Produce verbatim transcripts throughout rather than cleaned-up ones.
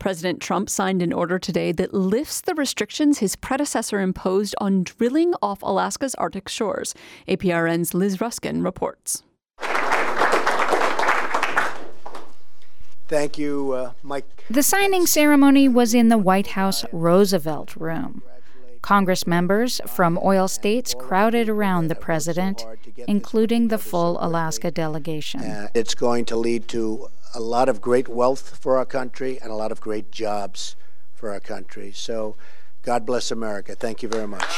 President Trump signed an order today that lifts the restrictions his predecessor imposed on drilling off Alaska's Arctic shores. A P R N's Liz Ruskin reports. Thank you, uh, Mike. The signing ceremony was in the White House Roosevelt Room. Congress members from oil states crowded around the president, including the full Alaska delegation. Uh, it's going to lead to a lot of great wealth for our country and a lot of great jobs for our country. So God bless America. Thank you very much.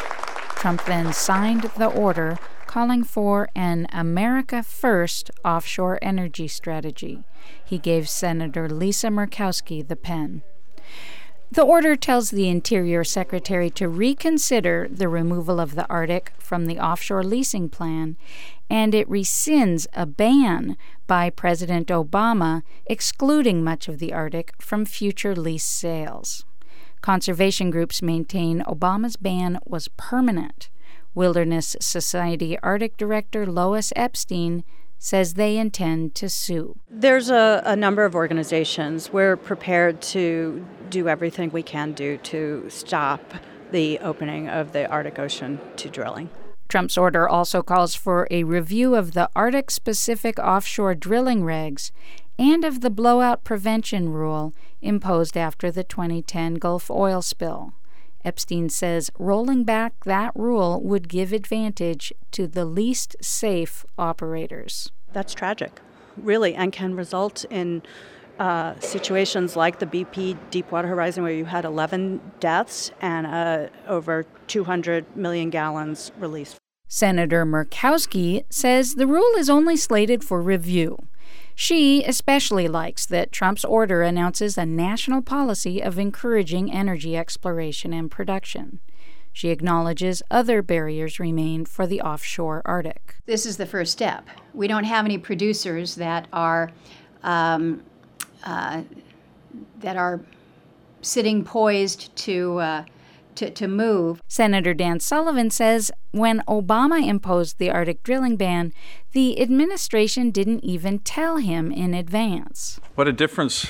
Trump then signed the order calling for an America First offshore energy strategy. He gave Senator Lisa Murkowski the pen. The order tells the Interior Secretary to reconsider the removal of the Arctic from the offshore leasing plan, and it rescinds a ban by President Obama excluding much of the Arctic from future lease sales. Conservation groups maintain Obama's ban was permanent. Wilderness Society Arctic Director Lois Epstein says they intend to sue. There's a, a number of organizations. We're prepared to do everything we can do to stop the opening of the Arctic Ocean to drilling. Trump's order also calls for a review of the Arctic-specific offshore drilling regs and of the blowout prevention rule imposed after the twenty ten Gulf oil spill. Epstein says rolling back that rule would give advantage to the least safe operators. That's tragic, really, and can result in uh, situations like the B P Deepwater Horizon, where you had eleven deaths and uh, over two hundred million gallons released. Senator Murkowski says the rule is only slated for review. She especially likes that Trump's order announces a national policy of encouraging energy exploration and production. She acknowledges other barriers remain for the offshore Arctic. This is the first step. We don't have any producers that are um, uh, that are sitting poised to uh, To, to move. Senator Dan Sullivan says when Obama imposed the Arctic drilling ban, the administration didn't even tell him in advance. What a difference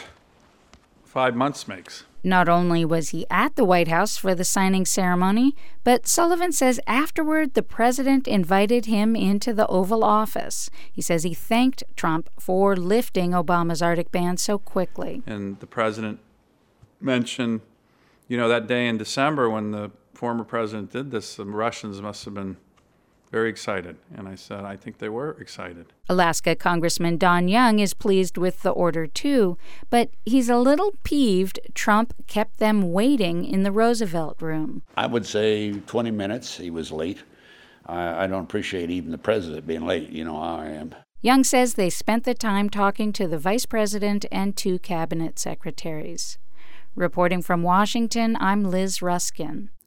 five months makes. Not only was he at the White House for the signing ceremony, but Sullivan says afterward the president invited him into the Oval Office. He says he thanked Trump for lifting Obama's Arctic ban so quickly. And the president mentioned, you know, that day in December when the former president did this, the Russians must have been very excited. And I said, I think they were excited. Alaska Congressman Don Young is pleased with the order, too, but he's a little peeved Trump kept them waiting in the Roosevelt Room. I would say twenty minutes. He was late. I, I don't appreciate even the president being late. You know how I am. Young says they spent the time talking to the vice president and two cabinet secretaries. Reporting from Washington, I'm Liz Ruskin.